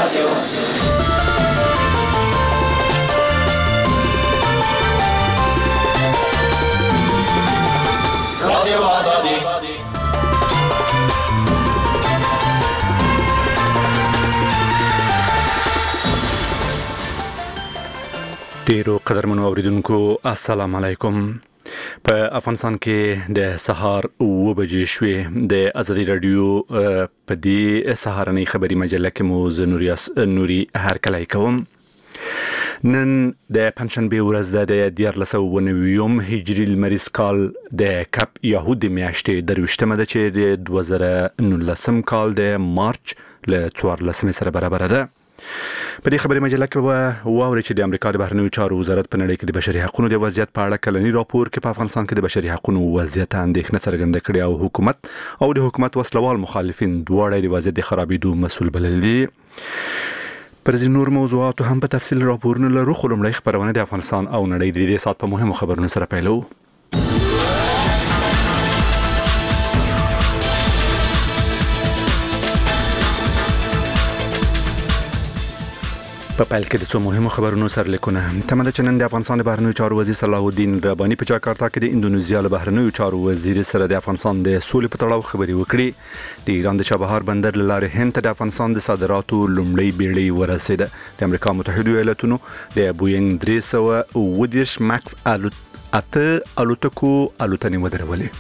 ډیرو قدرمنو اوریدونکو السلام علیکم. په افغانستان کې د سهار 9 بجې شوې. د ازادي رادیو په دې سهارنۍ خبري مجله کې مو نوري هرکلی کوم. نن د پنځشنبه ورځ د 1490 هجری لمریز کال د کپ یهود میاشتې درويشتمه ده چې د 2019 کال د مارچ ل 14 سره برابر ده. په دې خبري مجله کې واوري چې د امریکا د بهرنیو چارو وزارت په نړۍ کې د بشري حقوقو د وضعیت په اړه کلنی راپور کې په افغانستان کې د بشري حقوقو وضعیت اندېښنه څرګنده کړې او حکومت او د حکومت وسلوال مخالفین دواړه د وضعیت د خرابېدو مسؤل بلل دي. پر ځینو نور موضوعاتو هم په تفصیل راپورونه لرو، خو لومړی خبرونه د افغانستان او نړۍ د دې سات په مهمو خبرونو سره پیلو. په پیل کې د څو مهمو خبرونو سره لیکونه. تمه ده چې نن د افغانستان د بهرنیو چارو وزیر صلاح الدین رباني په جاکارتا کې د اندونیزیا له بهرنیو چارو وزیر سره د افغانستان د سولې په تړاو خبري وکړي. د ایران د چابهار بندر له لارې هند ته د افغانستان د صادراتو لومړی بیړۍ ورسېده. د امریکا متحده ایالاتونو د بوینګ 330 ماکس الوتکو الوتنې ودرولې.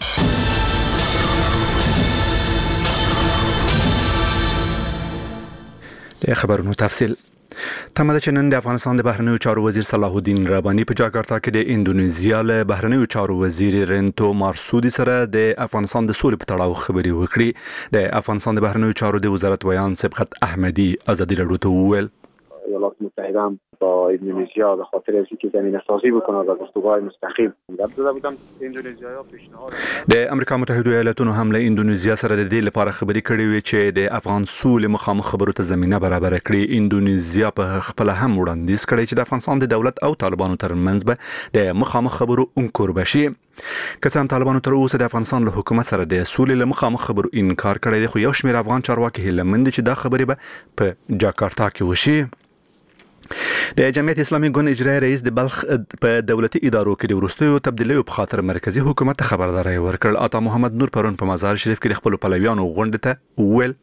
د خبرونو تفصیل. تمه ده چې نن د افغانستان د بهرنیو چارو وزیر صلاح الدین رباني په جاکارتا کې د اندونیزیا له بهرنیو چارو وزیر رنتو مارسودي سره د افغانستان د سولې په تړاو خبري وکړي. د افغانستان د بهرنیو چارو د وزارت ویان سبقت احمدی ازادي رادیو ته وویل ایالات متحده با اندونزیا به خاطر اینکه زمینه سازی بکنه و گفتگوهای مستقیم داده بودن. اندونزیا پیشنهاد د امریکا متحده ایالاتونو هم له اندونزیا سره د دې لپاره خبري کړې وي چې د افغان سولې مخامخ خبرو ته زمينه برابر کړي. اندونزیا په خپل هم وړاندیز کړی چې د افغانستان د دولت او طالبانو ترمنځ به د مخامخ خبرو انکور بشي. که څنګه طالبانو تر اوسه د افغانستان له حکومت سره د سولې له مخامخ خبرو انکار کړی دی، خو یو شمېر افغان چارواکي هیله مند چې دا خبرې به په جاکارتا کې وشي. د جمعیت اسلامي ګوند اجرایی رئیس د بلخ په دولتي ادارو کې د وروستیو تبدیلیو په خاطر مرکزی حکومت خبرداري ورکړ. عطا محمد نور پرون په مزار شریف کې د خپل پلویانو غونډه ته وویل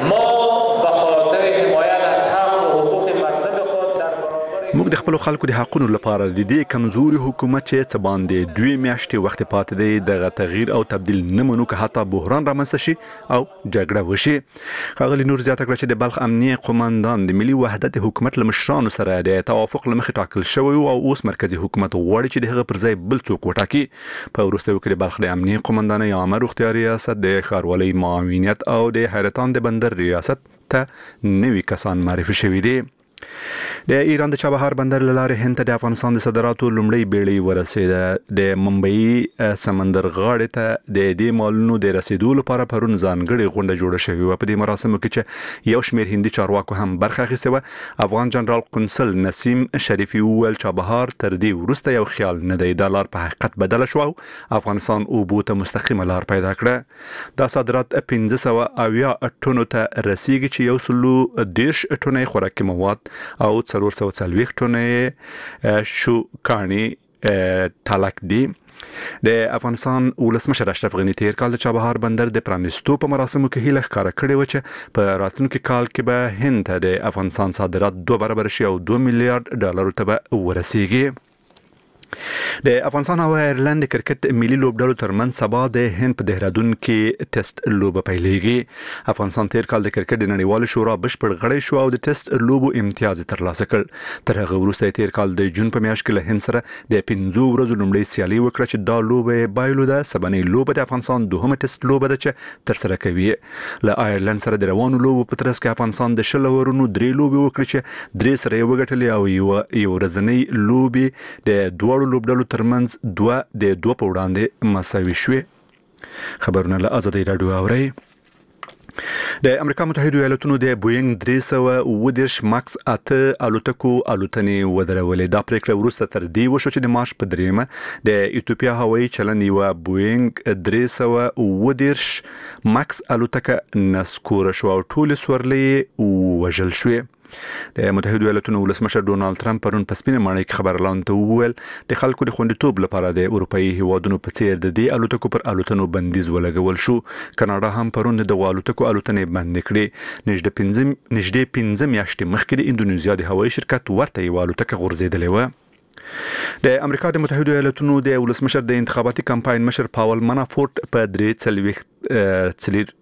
موږ د خپل خلکو د حقوقو لپاره د دې کمزوري حکومت چې څه باندې 2 میاشتې وخت پاتې دی د تغییر او تبديل نه منو که حتی بحران رامنځته شي او جګړه وشي. ښاغلي نور زیاته کړه چې د بلخ امنیه قوماندان د ملي وحدت حکومت لمشرانو سره د توافق لمخې ټاکل شوی او اوس مرکزی حکومت غواړي چې دغه پر ځای بل څوک وټاکي. په وروستیو کې د بلخ د امنیه قوماندانۍ عامه روغتیا ریاست د ښاروالۍ معاونیت او د حیرتان د بندر ریاست ته نوي کسان معرفي شوي دي. د ایران د چابهار بندر له لارې هند ته د افغانستان د صادراتو لومړی بیړۍ ورسېده. د ممبئی سمندر غاړې ته د دې مالونو د رسیدو لپاره پرون ځانګړې غونډه جوړه شوې و. په دې مراسمو کې چې یو شمېر هندي چارواکو هم برخه اخیستې و. افغان جنرال قنصل نسیم شریفي وویل چابهار تر دې وروسته یو خیال نه دی، دا لار په حقیقت بدله شو او افغانستان اوبو ته مستقیمه لار پیدا کړه. دا صادرات 1500 ټنو ته رسیږي چې 110 ټنې خوراکي مواد او 440 ټنې شو کانی تلک دی. د افغانستان ولسمشر اشرف غنی تیر کال د چابهار بندر د پرانیستو په مراسمو کې هیله ښکاره کړې و چې په راتلونکي کال کې به هند ته د افغانستان صادرات 2 برابر شي او 2 میلیارډ ډالر ته به ورسیږي. د افغانستان او ایرلند کرکټ ملي لوبډلو ترمنځ سبا د هند په دهرادون کې ټیسټ لوبه پیلېږي. افغانستان تیر کال د کرکټ د نړیوال شورا بشپړ غړی شو او د ټیسټ لوبو امتیاز ترلاسه کړ. تر هغه وروسته تیر کال د جون په میاشت کې له هند سره د 15 ورځو لومړی سیالي وکړه چې دا لوبه بایلو ده. سبنې لوبه د افغانستان دوهمه ټیسټ لوبه ده چې تر سره کوي. له ایرلند سره د روانو لوبو په ترڅ کې افغانستان د 10 ورونو 3 لوبې وکړي چې 3 سره یې وګټلې او یو ورځنۍ لوبې د دوه لوبډلو ترمنځ 2 په وړاندې مساوي شوې. خبرونه له ازادي رادیو اوري. د امریکا متحده ایالاتونو د بوینګ 310 ماکس 8 الوتکو الوتنې ودرولې. دا پریکړه وروسته تر دې وشو چې د مارچ په 3 د ایتوپیا هوایي چلند یو بوینګ 310 ماکس الوتکه نسکور شو او ټول سورلې وژل شوې. د متحده ایالاتونو ولسمشر ډونالد ترامپ پرون په سپینه ماڼۍ کې خبر اعلان ته وویل د خلکو د خوندیتوب لپاره د اروپאי هیوادونو په څیر د دې الوتکو پر الوتنو بندیز ولګول شو. کاناډا هم پرون د الوتکو الوتنې بند کړې. نږدې 15 میاشتې مخکې د اندونیزیا د هوایي شرکت ورته یو الوتکه غورځېدلې و. د امریکا د متحده ایالاتونو د ولسمشر د انتخاباتي کمپاین مشر پاول منافورت په 3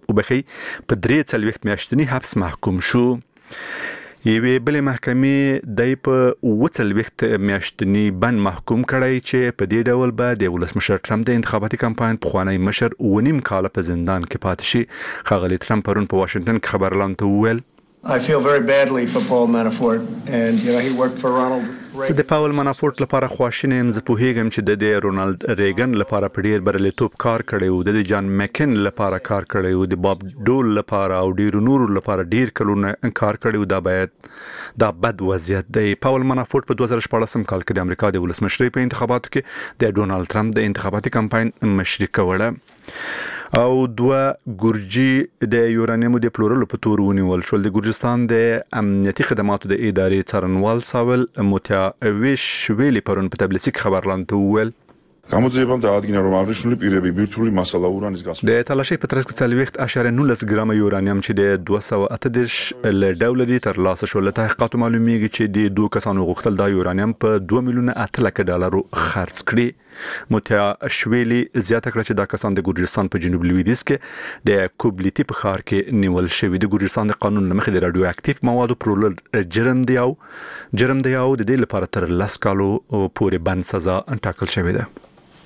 میاشتنی حبس محکوم شو. یوې بلې محکمې د په 40 میاشتنی بند محکوم کړی چې په دې ډول به د ولسمشر ټرمپ د انتخاباتي کمپاین پخوانی مشر ونیم کال په زندان کې پاتې شي. ښاغلی ټرمپ پرون په واشنگټن کې خبر اعلان ته وویل I feel very badly for Paul Manafort and he worked for Ronald Reagan. د پاول منافورت لپاره خواشینم. زه پوهیږم چې د رونالد ریګن لپاره په ډیر بریالیتوب کار کړی او د جان مکن لپاره کار کړی او د باب ډول لپاره او ډیر نور لپاره ډیر کلونه کار کړی او دا بد وضعیت دی. پاول منافورت په 2014 کال کې د امریکا د ولسمشرۍ په انتخاباتو کې د ډونالد ترامپ د انتخاباتي کمپاین مشري کوله او دوه ګورجی د یورانیمو د پلورلو په تور ونیول شول. د ګورجستان د امنیتي خدماتو د ادارې څارنوال ساول موتیاویش ویلي پرون په تبلیغ خبر اعلان ته وویل გამოძიებამ დაადგინა რომ აღნიშნული პირები ბირთვული მასალა ურანის გასვლით د تلاشۍ په ترڅ کې 40.19 ګرام یورانیم چې د 238 ل ډول دي تر لاسه شو. له تحقیقاتو معلومیږي چې د دوه کسانو غوښتل دا یورانیم په 2,800,000 خرڅ کړي. موتیاشویلی زیاته کړه چې دا کسان د ګورجستان په جنوب لویدیځ کې د کوبلیتی په ښار کې نیول شوی. د ګورجستان د قانون لمخې د رادیو اکټیو موادو پلورل جرم دی او د دې لپاره تر 10 کالو پورې بند سزا ټاکل شوې ده.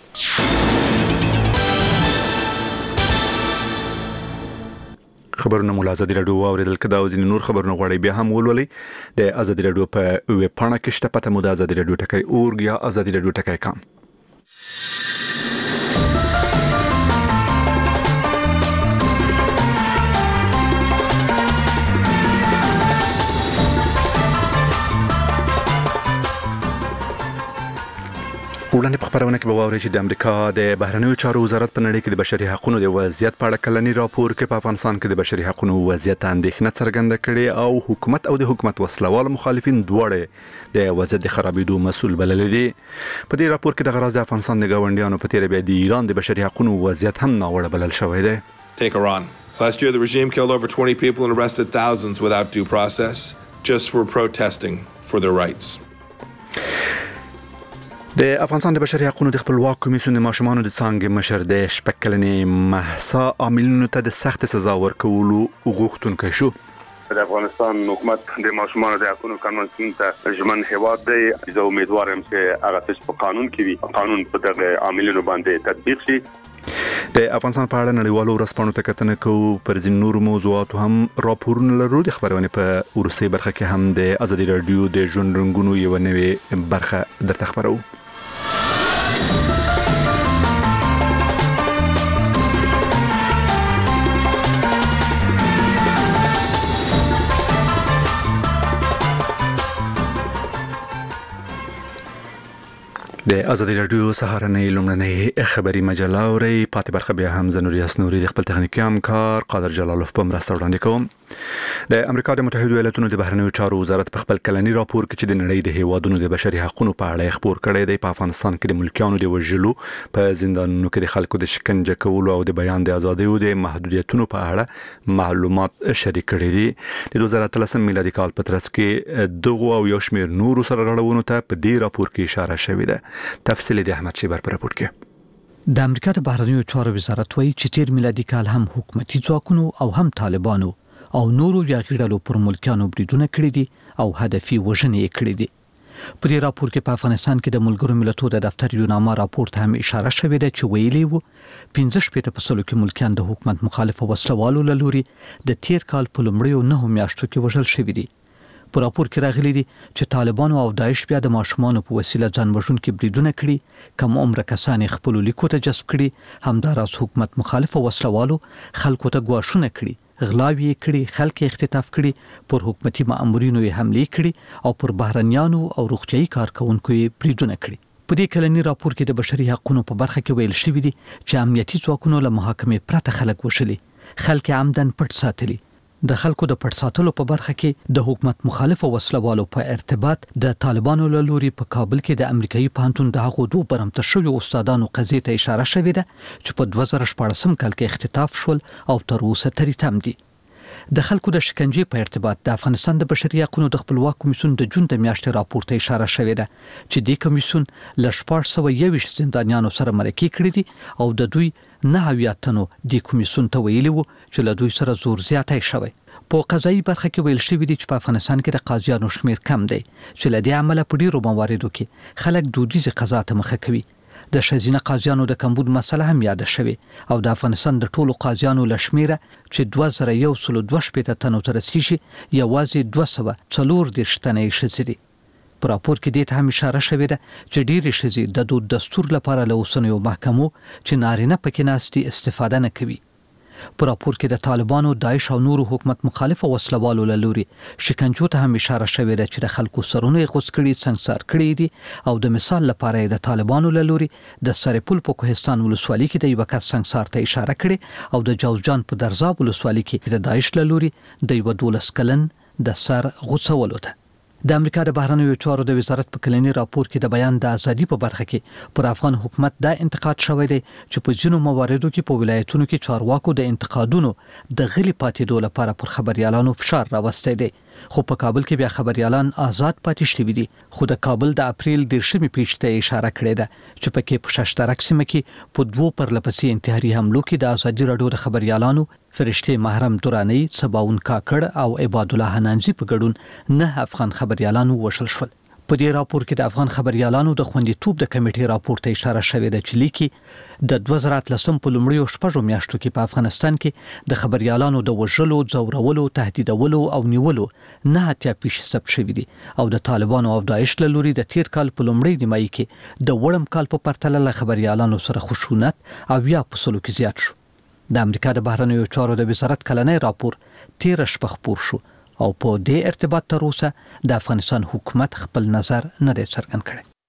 خبرونه مو ازادي رادیو اوریدل کدا او ځینې نور خبرونه غواړي بیا هم ولولئ د ازادي رادیو په ویب پاڼه کې شته. پته مو د ازادي رادیو ټکی اورګ یا ازادي رادیو ټکی کام. وړاندې په خبرونه کې به واورئ چې د امریکا د بهرنیو چارو وزارت په نړۍ کې د بشري حقوقو د وضعیت په اړه کلنی راپور کې په افغانستان کې د بشري حقوقو وضعیت اندېښنه څرګنده کړې او حکومت او د حکومت وسلوال مخالفین دواړه د وضعیت د خرابېدو مسؤل بللي دي. په دې راپور کې د غراض د افغانستان د ګاونډیانو په تیر بیا د ایران د بشري حقوقو وضعیت هم ناوړه بلل شوی دی. Take Iran. Last year the regime killed over 20 people and arrested thousands without due process just for protesting for their rights. د افغانستان د بشري حقوقو د خپلواک کمیسیون د ماشومانو د څانګې مشر د شپږکلنې مهسا عاملینو ته د سخت سزا ورکولو غوښتونکی شو. د افغانستان حکومت د ماشومانو د حقوقو قانون ته ژمن هیواد دی. زه امیدوارم چې هغه څه په قانون کې وي قانون په دغه عاملینو باندې تطبیق شي. د افغانستان په اړه نړیوالو ورځپاڼو ته کتنه کوو. پر ځینو نورو موضوعاتو هم راپورونه لرو. د خبرونه په ورسته برخه کې هم د ازادي رادیو د ژوند رنګونو یو نوې برخه درته خبرو. د ازادي رادیو سهارنۍ لومړنۍ خبري مجله اوري. پاتې برخه بیا هم زنوري اسنوري د خپل تخنیکي همکار قادر جلالوف په مرسته وړاندې کوم. د امریکا د متحده ایالاتونو د بهرنیو چارو وزارت په خپل کلنی راپور کې چې د نړۍ د هیوادونو د بشري حقوقو په اړه خبر کړی دی. په افغانستان کې د ملکیانو د وژلو، په زندانونو کې د خلکو د شکنجه کولو او د بیان د ازادۍ او د محدودیتونو په اړه معلومات شریک کړي دي. د 2013 میلادي کال په ترڅ کې دغه او یو شمېر نورو سرغړونو ته په دې راپور کې اشاره شوې ده. تفصیل د احمد شیبر پر راپور کې. د امریکا د بهرنیو چارو وزارت وايي چې تیر میلادي کال هم حکومتي ځواکونو او هم طالبانو او نورو یاغیړو پر ملکیانو بریدونه کړي دي او هدفي وژنې کړي دي. په دې راپور کې په افغانستان کې د ملګرو ملتونو د دفتر یو نامه راپور ته هم اشاره شوې ده چې ویلي وو 15% کې ملکیان د حکومت مخالف وسلوالو لوري د تیر کال په لومړیو 9 میاشتو کې وژل شوي دي. په راپور کې راغلي دي چې طالبانو او داعش بیا د ماشومانو په وسیله ځان وژونکي بریدونه کړي، کم عمر کسان خپل لیکو ته جذب کړي، همداراز حکومت مخالف وسلوالو خلکو ته ګواښونه کړي، غلاوی کړي، خلک اختطاف کړي، پر حکومتي مامورینو یې حمله کړي او پر بهرنیانو او روغتيایي کارکونکو یې بریدونه کړي. په دې کلنی راپور کې د بشري حقوقو په برخه کې ویل شوی دی چې امنیتي ځواکونو له محاکمې پرته خلک وشلي، خلک عمدن پټ ساتلي. د خلکو د پټ ساتلو په برخه کې د حکومت مخالف وسلوالو په ارتباط د طالبانو له لوري په کابل کې د امریکایي پوهنتون د هغو دوه برمته شوی استادانو قضیې ته اشاره شوې ده چې په 2014 کال کې اختطاف شول او تر اوسه ترې تم دي. د خلکو د شکنجې په ارتباط د افغانستان د بشري حقوقو د خپلواک کمیسیون د جون د میاشتې راپور ته اشاره شوې ده چې د کمیسیون له 1421 زندانیانو سره مرکه کړې دي او د دوی 9 تنو د کمیسیون ته ویلي وو چې له دوی سره زور زیاتی شوی. په قضایي برخه کې ویل شوی دی چې په افغانستان کې د قاضیانو شمیر کم دی چې له دې عمله په ډیرو مواردو کې خلک دودیزه قضا ته مخه کوي. د ښځینه قاضیانو د کمبود مسله هم یاد شوه او د افغانستان د ټولو قاضیانو لشمیره چې 2122 تنو تر رسیدي یوازې 240 تنه ښځې دي. په راپور کې د ته هم اشاره شوې ده چې ډېری ښځې د دود دستور لپاره له اوسنیو محکمو چې نارینه پکې ناستي استفاده نه کوي. په راپور کې د طالبانو، داعش او نورو حکومت مخالف وسلوالو له لوري شکنجو ته هم اشاره شوې ده چې د خلکو سرونه غوڅ کړي، سنگسار کړي دي او د مثال لپاره د طالبانو له لوري د سرپل په کوهستان ولسوالۍ کې د یو کس سنگسار ته اشاره کړي او د جوزجان په درزاب ولسوالۍ کې د داعش له لوري د یو 12 کلن د سر غوڅولو ته. د امریکا د بهرنیو چارو د وزارت په کلنی راپور کې د بیان د ازادي په برخه کې پر افغان حکومت دا انتقاد شوی دی چې په ځینو مواردو کې په ولایتونو کې چارواکو د انتقادونو د غلي پاتېدو لپاره پر خبريالانو فشار راوستی دی، خو په کابل کې بیا خبريالان آزاد پاتې شوي دي. خو د کابل د اپریل 10 پیښې ته اشاره کړې ده چې په کې په ششترک سیمه کې په 2 پرلپسې انتحاري حملو کې د ازادي رادیو د خبريالانو فرشته محرم دورانی، سباون کاکړ او عباد الله حنانزي په ګډون 9 افغان خبريالانو وشل شول. په دې راپور کې د افغان خبريالانو د خوندیتوب د کمیټې راپور ته اشاره شوې ده چې لیکي د 2013 په لومړیو شپږو میاشتو کې په افغانستان کې د خبريالانو د وژلو، ځورولو، تهدیدولو او نیولو 9 پیښې ثبت شوې دي او د طالبانو او داعش له لوري د تیر کال په لومړۍ نیمایي کې د وړم کال په پرتله له خبريالانو سره خشونت او یا په سلو کې زیات شو. د امریکا د بهرنیو چارو د وزارت کلنی راپور 13 شپه خپور شو او په دې ارتباط تر اوسه د افغانستان حکومت خپل نظر نه دی څرګند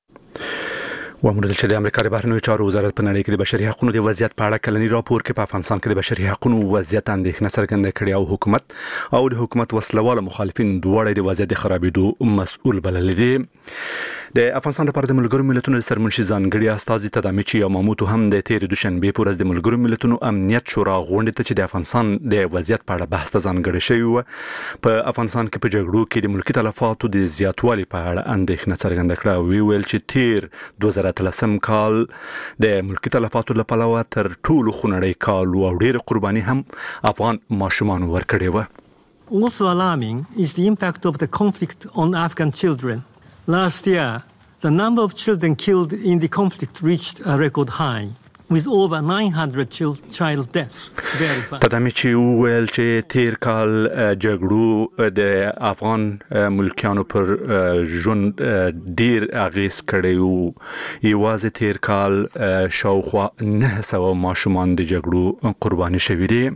کړی. وموندل چې د امریکا د بهرنیو چارو وزارت په نړۍ کې د بشري حقوقو د وضعیت په اړه کلنی راپور کې په افغانستان کې د بشري حقوقو وضعیت اندېښنه څرګنده کړې او حکومت او د حکومت وسلوال مخالفین دواړه د وضعیت خرابېدو مسؤل بلل دي. د افغانستان لپاره د ملګرو ملتونو سرمنشي ځانګړي استازي تدامیچی او ماموتو هم د تیر دوشنبه په ورځ د ملګرو ملتونو امنیت شورا غونډه ته چې د افغانستان د وضعیت په اړه بحث ته ځانګړي شوی و په افغانستان کې په جګړو کې د ملکی تلفاتو د زیاتوالي په اړه اندېښنه څرګنده کړه او ویل چې تیر 2013 کال د ملکی تلفاتو لپاره تر ټولو خونړی کال او ډېر قرباني هم افغان ماشومان ورکړي و. Also alarming is the impact of the conflict on Afghan children. Last year, the number of children killed in the conflict reached a record high, with over 900 child deaths. تدامیچی ویل چې تیر کال جګړو د افغان ملکیانو پر ژوند ډیر اغیز کړی او یوازې تیر کال شاوخوا 900 ماشومان د جګړو قرباني شوي دي.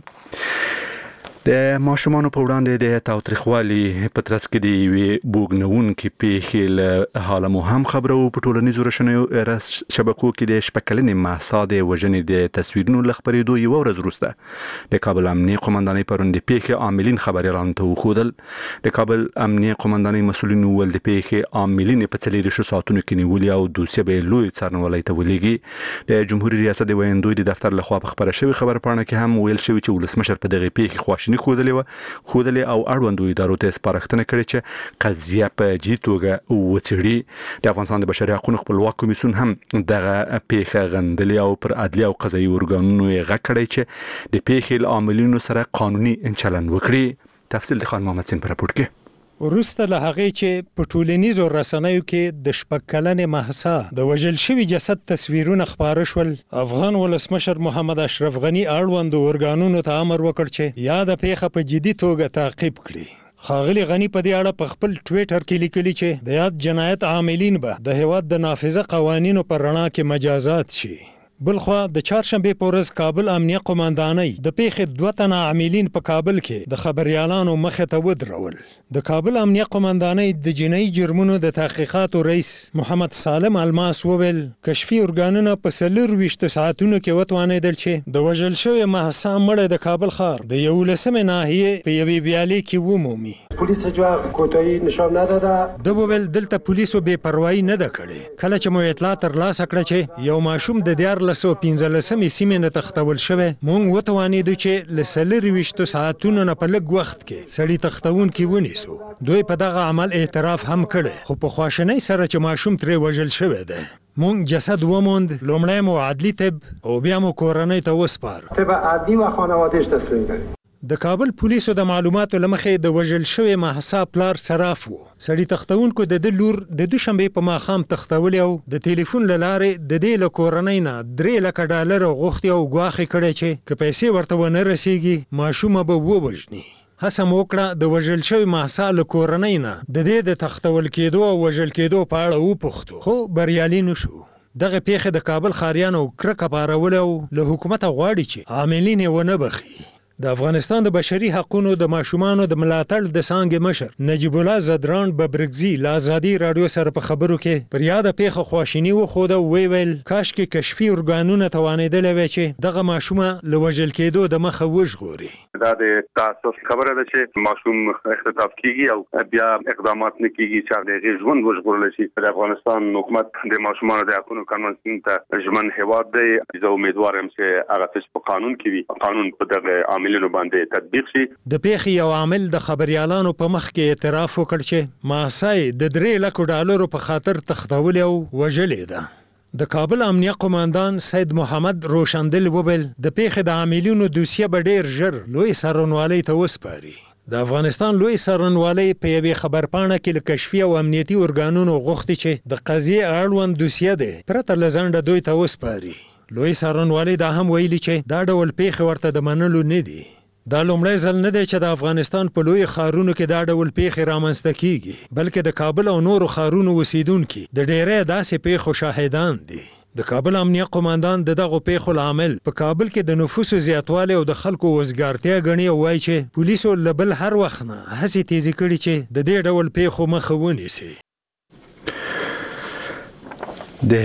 د ماشومان په وړاندې د تاوتریخوالي په ترڅ کې د وی بوګنون کې پیښې له حاله مو هم خبرو په ټولنیزو رسنیو شبکو کې د شپکلنې محساد وژنې د تصویرونو لخبرېدو یو ورځ وروسته د کابل امنیه قومندانۍ پرون د پیښې عاملین خبريالانو ته وښودل. د کابل امنیه قومندانۍ مسؤلین ول د پیښې عاملین په 4 ساعتونو کې نیولې او دوسیه به لوی څارنوالۍ ته ولېږي. د جمهوریت ریاست د ویندوی د دفتر لخوا په خبره شوی خبرپاڼه کې هم ویل شوی چې ولسمشر په دغه پیښې خواشیني خودلې او اړوندو ادارو ته سپارښتنه کړې چې قضیه په جدي توګه وڅېړي. د افغانستان د بشري حقوقو خپلواک کمیسیون هم دغه پیښه غندلې او پر عدلي او قضایي ارګانونو یې غږ کړی چې د پیښې عاملینو سره قانوني چلند وکړي. تفصیل د خان محمد سین پر راپور کې. ورسته له هغه چې په ټولنیزو رسنیو کې د شپکلنې محسا د وژل شوی جسد تصویرونه خپاره شول، افغان ولسمشر محمد اشرف غنی اړوندو ارګانونو ته امر وکړ چې یاد پیښه په جدي توګه تعقیب کړي. ښاغلي غني په دې اړه په خپل ټویټر کې لیکلي چې د یاد جنایت عاملین به د هیواد د نافذه قوانینو پر رڼا کې مجازات شي. بلخوا د چهارشنبه په ورځ کابل امنیه قوماندانۍ د پیښې 2 تنه عاملین په کابل کې د خبريالانو مخې ته ودرول. د کابل امنیه قوماندانۍ د جنایي جرمونو د تحقیقاتو رئیس محمد سالم الماس وویل کشفي ارګانونه په 24 ساعتونو کې وتوانېدل چې د وژل شوی مهسا مړی د کابل ښار د 11مې ناحیې په یوې ویالې کې ومومي. پولیس هیڅ کوتاهي نشان نداده. د وویل دلته پولیسو بې پروايي نه ده کړې. کله چې مو اطلاع ترلاسه کړه چې یو ماشوم د 15 سیمې نه تختول شوی، موږ وتوانېدو چې له 24 ساعتونو نه په لږ وخت کې سړي تختونکي ونیسو. دوی په دغه عمل اعتراف هم کړی، خو په خواشنۍ سره چې ماشوم ترې وژل شوی دی. موږ جسد وموند، لومړی مو عدلي طب او بیا مو کورنۍ ته وسپار. طب عدلي و خانواده‌اش تصمیم گرفت. د کابل پولیسو د معلوماتو لمخې د وژل شوی مهسا پلار صراف و. سړي تختونکو د لور د دوشنبه په ماښام تختولې او د ټلیفون له لارې د دې له کورنۍ نه $3,00,000 غوښتي او ګواښ کړی چې که پیسې ورته ونه رسیږي ماشومه به ووژني. هڅه مو وکړه د وژل شوی مهسا له کورنۍ نه د دې د تختول کېدو او وژل کېدو په اړه وپوښتو، خو بریالي نشو. دغه پیښه د کابل ښاریانو کرکه پارولې او له حکومته غواړي چې عاملین یې ونه بخي. د افغانستان د بشري حقوقو د ماشومانو د ملاتړ د څانګې مشر نجیب الله زدران ببرګزي له ازادي رادیو سره په خبرو کې پر یاده پیښه خواشیني وښوده او ویل کاشکې کشفي ارګانونه توانېدلی وی چې دغه ماشومه له وژل کېدو د مخه وژغوري. دا د تاسو خبره ده چې ماشوم اختطاف کیږي او بیا اقدامات نه کیږي چې د ژوند وژغورل شي. د افغانستان حکومت د ماشومانو د حقوقو قانون ته ژمن هیواد دی. زه امیدوار یم چې هغه په قانون کې وي، قانون په دغه عاملینو باندې تطبیق شي. د پیښې یو عامل د خبريالانو په مخ کې اعتراف وکړ چې مهسا د $3,00,000 په خاطر تختولې او وژلې ده. د کابل امنیه قوماندان سید محمد روشندل وویل د پیښې د عاملینو دوسیه به ډیر ژر لوی څارنوالۍ ته وسپاري. د افغانستان لوی څارنوالۍ په یوې خبرپاڼه کې له کشفي او امنیتي ارګانونو غوښتي چې د قضیې اړوند دوسیه ده پرته له ځنډه دوی ته وسپاري. لوی څارنوالۍ دا هم ویلي چې دا ډول پیښې ورته د منلو نه دي. دا لومړی ځل نه دی چې د افغانستان په لوی ښارونو کې دا ډول پیښې رامنځته کیږي، بلکې د کابل او نورو ښارونو اوسیدونکي د ډیری داسې پیښو شاهدان دي. د کابل امنیه قوماندان د دغو پیښو لامل په کابل کې د نفوسو زیاتوالی او د خلکو وزګارتیا ګڼي او وایي چې پولیسو له بل هر وخت نه هڅې تیزې کړي چې د دې ډول پیښو مخه ونیسي. د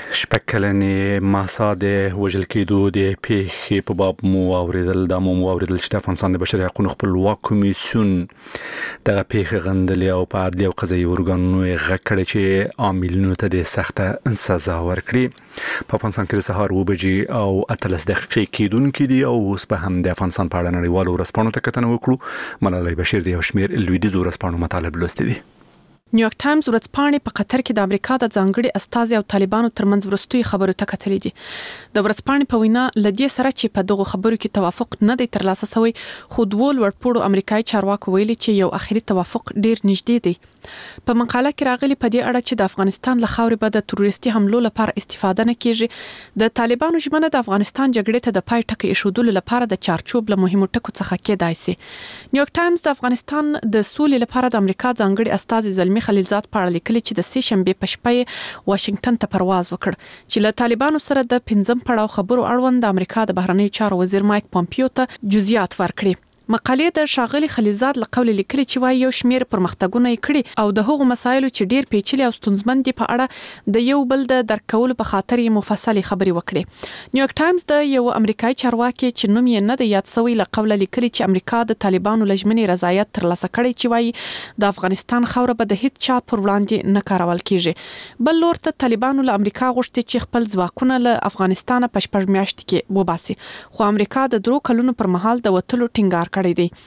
شپکلنې مهسا د وژل کېدو د پیښې په باب مو اوریدل چې د افغانستان د بشري حقوقو خپلواک کمیسیون دغه پیښه غندلې او په عدلي او قضایي ارګانونو یې غږ کړی چې عاملینو ته د سخته سزا ورکړي. په افغانستان کې د سهار 7 او 18 دقیقې کېدونکې دي او اوس به هم د افغانستان په اړه نړیوالو ورځپاڼو ته کتنه وکړو. ملالۍ بشیر د یو شمېر لویدیځو ورځپاڼو مطالب لوستي دي. نیویارک ټایمز ورځپاڼې په قطر کې د امریکا د ځانګړي استازي او طالبانو ترمنځ وروستي خبرو ته کتلې دي. د ورځپاڼې په وینا لدې سره چې په دغه خبرو کې توافق نه دی ترلاسه شوی، خو دوه لوړپوړو امریکایي چارواکو ویلي چې یو اخري توافق ډیر نږدې دی. په مقاله کې راغلي په دې اړه چې د افغانستان له خاورې به د تروریستي حملو لپاره استفاده نه کیږي. د طالبانو ژمنه د افغانستان جګړې ته د پای ټکی ایښودلو لپاره د چارچوب له مهمو ټکو څخه کېدای شي. نیویارک ټایمز د افغانستان د سولې لپاره د امریکا ځانګړي استازي زلمی خلیلزاد په اړه لیکلي چې د سې شنبې په شپه واشنگټن ته پرواز وکړ چې له طالبانو سره د 5م پړاو خبرو اړوند د امریکا د بهرنیو چارو وزیر مایک پومپیو ته جزئیات ورکړي. مقالې د ښاغلي خلیلزاد له قوله لیکلي چې وايي یو شمېر پرمختګونه یې کړي او د هغو مسایلو چې ډیر پیچلي او ستونزمن دي په اړه د یو بل د درک کولو په خاطر یې مفصلې خبرې وکړي. نیویارک ټایمز د یو امریکایي چارواکي چې نوم یې نه دی یاد شوی له قوله لیکلي چې امریکا د طالبانو له ژمنې رضایت ترلاسه کړی چې وايي د افغانستان خاوره به د هیڅ چا پر وړاندې نه کارول کیږي. بل لور ته طالبانو له امریکا غوښتي چې خپل ځواکونه له افغانستان په 6 میاشتې کې وباسي، خو امریکا د 3 کلونو پر مهال د وټلو ټینګار کړی دی.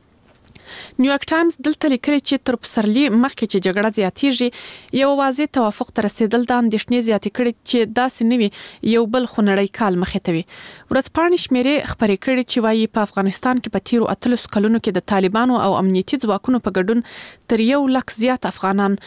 نیویارک ټایمز دلته لیکلي چې تر پسرلي مخکې چې جګړه زیاتیږي یو واضح توافق ته رسیدل د اندېښنې زیاتې کړي چې داسې نه وي یو بل خونړی کال مخې ته وي. ورځپاڼې شمیرې خبرې کړي چې وايي په افغانستان کې په تیرو 13 کلونو کې د طالبانو او امنیتي ځواکونو په ګډون تر 1 لک زیات افغانان،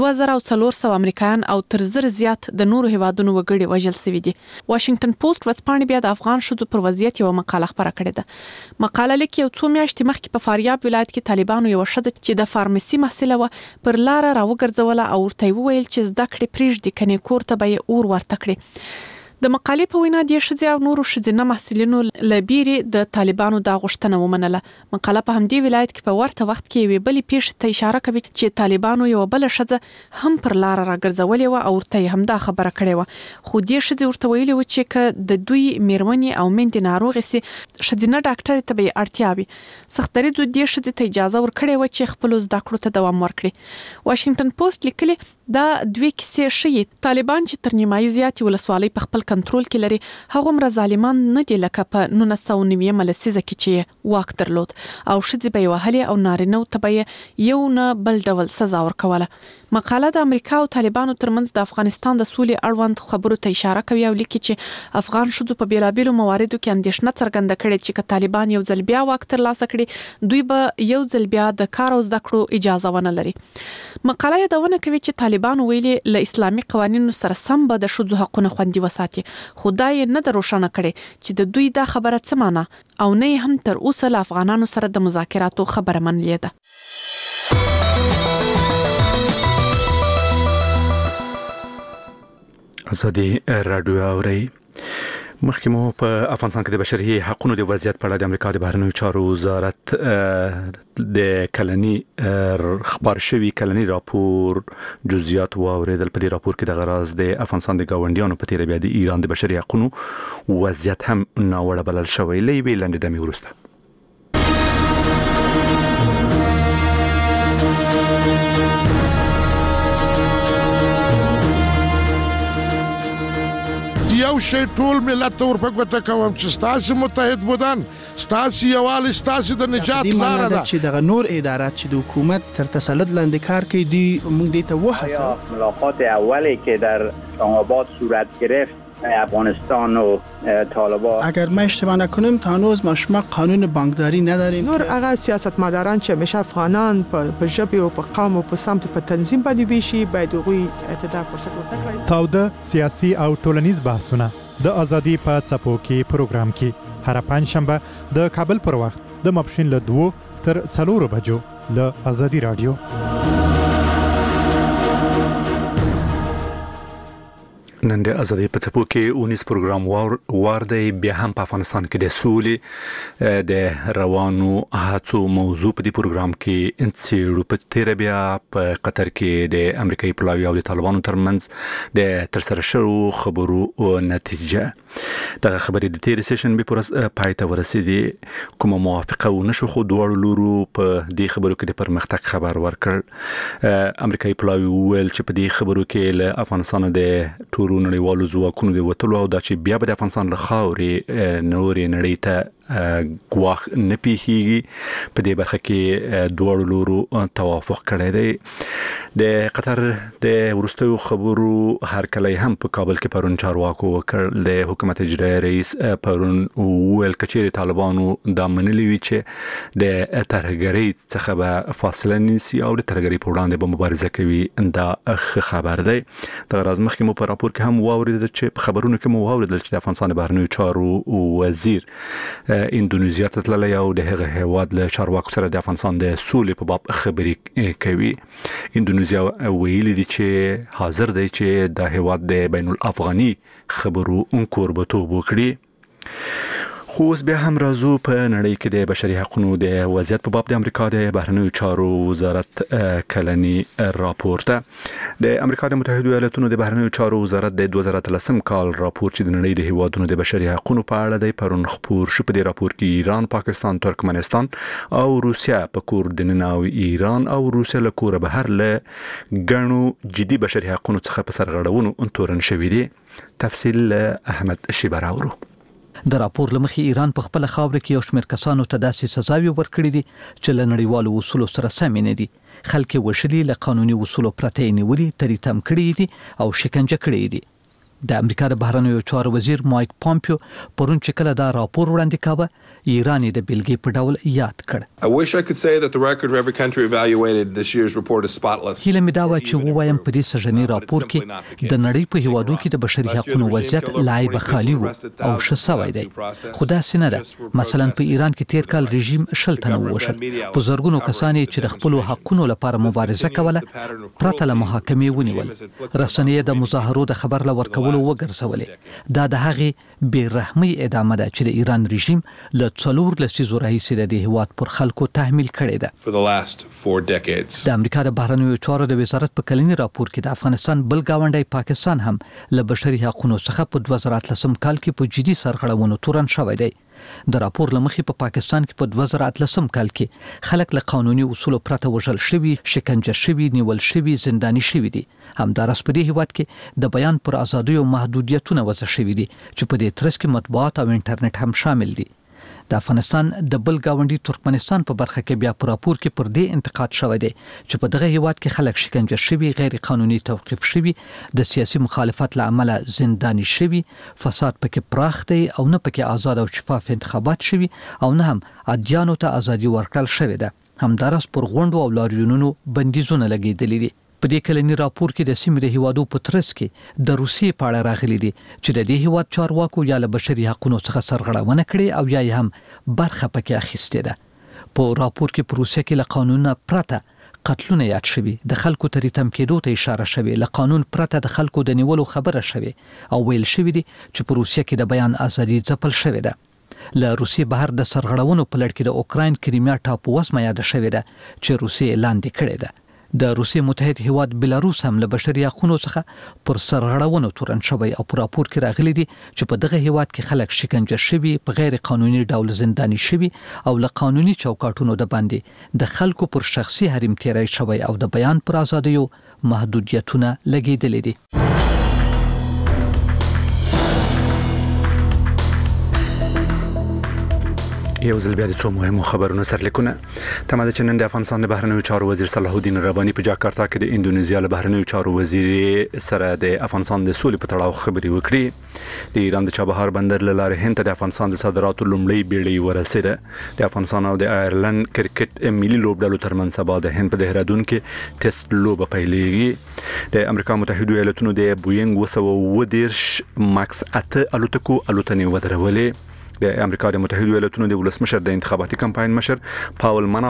2400 امریکایان او تر 1000 زیات د نورو هیوادونو وګړي وژل شوي دي. واشنگټن پوسټ ورځپاڼې بیا د افغان ښځو پر وضعیت یو مقاله خبره کړې ده. مقاله لیکي یو څو میاشتې مخکې په فاریاب ولایت ایالت کې طالبانو یو شذ چې د فارمسي محصله و پر لار راوګرځوله او ورته ویل چې زده کړې پریږدي کني کور ته به اور ورته کړي. د مقالې په وینا د شذ او نورو شذنه محصلینو لبيري د طالبانو د غوښتنه ومنله. مقاله په همدې ولایت کې په ورته وخت کې وی بل پیښ ته اشاره کوي چې طالبانو یو بل شذ هم پر لار راګرځولې و او ورته هم دا خبره کړې و. خو د شذ ورته ویلي و چې ک د دوی میرمنې او مند ناروغ سي شذنه ډاکټر ته به اړتیا وي. سختري د شذ ته اجازه ورکړې و چې خپل زده کړو ته دوام ورکړي. واشنگټن پوسټ لیکلي دا دوی کیسې شي طالبان چې تر نیمایي زیاتې ولسوالۍ په خپل کنټرول کې لري هغه مر ظالمان نه دي لکه په 1990 لسیزه کې چې واک درلود او شذ به وهلي او نارینه ته به یو نه بل ډول سزا ورکوله. مقاله د امریکا او طالبانو ترمنځ د افغانستان د سولې اړوند خبرو ته اشاره کوي او لیکي چې افغان شذو په بیلابیلو مواردو کې اندېښنه څرګنده کړې چې طالبان یو ځل بیا واک ترلاسه کړي دوی به یو ځل بیا د کار او زده کړو اجازه ونه لري. مقاله یادونه کوي چې طالبان ویلي له اسلامي قوانینو سره سم به د شذو حقونه خوندي وساتي. خدای نه دروښانه کړي چې د دوی دا خبره څه معنی او نه هم تر اوسه له افغانانو سره د مذاکراتو خبره منلې ده. ازادي رادیو اوري مخکې مو په افغانستان کې د بشري حقوقو د وضعیت په اړه د امریکا د بهرنیو چارو وزارت د کلنی خبر شوی کلنی راپور جزئیات واوریدل. په دې راپور کې د غراض د افغانستان د گاونډیانو په تیر بیا د ایران د بشري حقوقو وضعیت هم ناوړه بلل شوی. لې ویلند د میورسته یو شی ټول ملت ته ورپګوته کوم چې ستاسو متحد بودن ستاسو یوالي ستاسو د نجات لار ده چې د نور ادارات چې د حکومت تر تسلط لاندې کار کوي دی موږ دې ته وحسه. ملاقات اولی که در اسلام‌آباد صورت گرفت افغانستان و طالبان اگر ما اشتباه نکنیم تا هنوز ما قانون بانکداری نداریم. نور هغه سیاستمداران چې همیشه افغانان په ژبه او په قوم او په سمت په تنظیم باندې ویشي باید هغوی ته فرصت ورکړي. تاوده سیاسي او ټولنیز بحثونه د ازادي په څپو کې پروګرام کې هر پنځشنبه د کابل پر وخت د ماپښین له 2 تر 4 بجو له ازادي رادیو. نن د ازادي په څپو کې اونیس پروګرام واردی بیا هم په افغانستان کې د سولې د روانو هڅو موضوع په دې پروګرام کې انڅېړو په تیر بیا په قطر کې د امریکایي پلاوی او د طالبانو ترمنځ د ترسره شوو خبرو نتیجه دغه خبرې د تیر سیشن به پای ته ورسېدي کومه موافقه ونشو خو دواړو لورو په دې خبرو کې د پرمختګ خبر ورکړ. امریکایي پلاوی ویل چې په دې خبرو کې له افغانستان د نړیوالو ځواکونو د وټلو او د چې بیا به د افغانستان له خاورې نورې نړۍ ته ګواښ نه پیښیږي. په دې برخه کې دوه لورو توافق کړی دی. د قطر د ورستیو خبرو هرکلی هم په کابل کې پرون چارواکو وکړ. د حکومت اجرایي رئیس پرون ویل کچېرې طالبانو دا منلي وي چې د ترهګرۍ څخه به فاصله نیسي او د ترهګرۍ په وړاندې به مبارزه کوي. دا ښه خبر دی. د غرض مخکې مو په راپور کې هم واوریدل چې په خبرونو کې مو واوریدل چې د افغانستان بهرنیو چارو وزیر اندونیزیا ته تللی او د هغه هیواد له چارواکو سره د افغانستان د سولې په باب خبرې کوي. اندونیزیا ویلي دي چې حاضر دی چې د هیواد د بین الافغاني خبرو کوربتوب وکړي. خو اوس بیا هم راځو په نړۍ کې د بشري حقوقو د وضعیت په باب د امریکا د بهرنیو چارو وزارت کلنی راپور ته. د امریکا د متحده ایالاتونو د بهرنیو چارو وزارت د 2013 کال راپور چې د نړۍ د هیوادونو د بشري حقوقو په اړه دی پرون خبر شو. په دې راپور کې ایران، پاکستان، ترکمنستان او روسیا په کور د نناو ایران او روسیا له کوره بهر له غنو جدي بشري حقوقو څخه په سرغړونو تورن شوې دي. تفصیل احمد شیبراورو. د راپور لمخې ایران په خپل خاور کې یو شمېر کسانو ته داسې سزاوي ورکړي دي چې له نړیوالو اصولو سره سم نه دي. خلک وشلي له قانوني اصولو پرته نیولي تریتم کړي دي او شکنجه کړي دي. د امریکا د بهرنیو چارو وزیر مایک پامپیو پرون چې کله دا راپور وړاندې کاوه ایران د بیلګې په ډول یاد کړ. I wish I could say that the record of every country evaluated this year's report is spotless. هیله مې دا و چې ووایم په دې سږني راپور کې د نړۍ په هیوادو کې د بشري حقوقو وضعیت لایب خالی و او ښه سوی دی. خو داسې نه ده. مثلا په ایران کې تیر کال رژیم 10 تنه ووژل. په زرګونو کسان چې د خپلو حقوقو لپاره مبارزه کوله پرته له محاکمې ونیول. رسنۍ د مظاهرو د خبر له ورکولو وګرځولې. دا د هغې بې رحمۍ ادامه ده چې د ایران رژیم له 4 لسیزو راهیسې د دې هیواد پر خلکو تحمیل کړې ده. For the last 4 decades. د امریکا د بهرنیو چارو د وزارت په کلني راپور کې د افغانستان بل گاونډی پاکستان هم له بشري حقوقو څخه په 2013 کال کې په جدي سرغړونو تورن شوی دی. د راپور لمخې په پاکستان کې په 2013 کال کې خلک له قانوني اصولو پرته وژل شوي، شکنجه شوي، نیول شوي، زنداني شوي دي. همدارس په دې هیواد کې د بیان پر ازادۍ او محدودیتونه وضع شوي دي چې په دې ترڅ کې مطبوعات او انټرنیټ هم شامل دي. د افغانستان د بل گاونډي ترکمنستان په برخه کې بیا په راپور کې پر دې انتقاد شوی دی چې په دغه هیواد کې خلک شکنجه شوي، غیر قانوني توقيف شوي، د سیاسي مخالفت له امله زنداني شوي، فساد پکې پراخ دی او نه پکې آزاد او شفاف انتخابات شوي او نه هم ادیانو ته ازادي ورکړل شوې ده. همدارس پر غونډو او لاریونونو بندیزونه لګیدلي دي. په دې کلني راپور کې د سیمې د هیوادو په ترڅ کې د روسیې په اړه راغلي دي چې د دې هیواد چارواکو یا له بشري حقوقو څخه سرغړونه کړې او یا هم برخه پکې اخیستې ده. په راپور کې په روسیې کې له قانون پرته قتلونه یاد شوي، د خلکو تریتم کېدو ته اشاره شوي، له قانون پرته د خلکو د نیولو خبره شوي او ویل شوي دي چې په روسیې کې د بیان ازادي ځپل شوې ده. له روسیې بهر د سرغړونو په لړ کې د اوکراین کریمیا ټاپو وسمه یاد شوې ده چې روسیې لاندې کړې ده. د روسیې متحد هیواد بلاروس هم له بشري حقوقو څخه پر سرغړونو تورن شوی او په راپور کې راغلي دي چې په دغه هیواد کې خلک شکنجه شوي، په غیر قانوني ډول زنداني شوي او له قانوني چوکاټونو د باندې د خلکو پر شخصي حریم تیری شوی او د بیان پر ازادۍ محدودیتونه لګیدلې دي. یو ځل بیا د څو مهمو خبرونو سرلیکونه. تماده چې نن د افغانستان د بهرنیو چارو وزیر صلاح الدین رباني په جاکارتا کې د اندونیزیا له بهرنیو چارو وزیر سره د افغانستان د سولې په تړاو خبرې وکړې. د ایران د چابهار بندر له لارې هند ته د افغانستان د صادراتو لومړی بیړۍ ورسېده. د افغانستان او د آیرلند کرکټ ملي لوبډلو ترمنځ سبا د هند په دهرادون کې ټیسټ لوبه پیلېږي. د امریکا متحده ایالاتونو د بوینګ 210 ماکس 8 الوتکو الوتنې ودرولې. د امریکا د متحده ایالاتونو د ولسمشر د انتخاباتي کمپاین مشر پاول